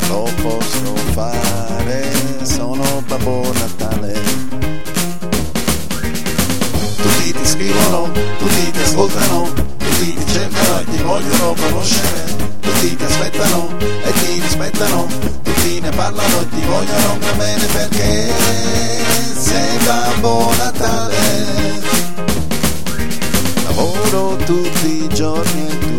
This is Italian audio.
lo posso fare, sono Babbo Natale. Tutti ti scrivono, tutti ti ascoltano, tutti ti cercano e ti vogliono conoscere, tutti ti aspettano e ti rispettano, tutti ne parlano e ti vogliono bene perché sei Babbo Natale. Lavoro tutti i giorni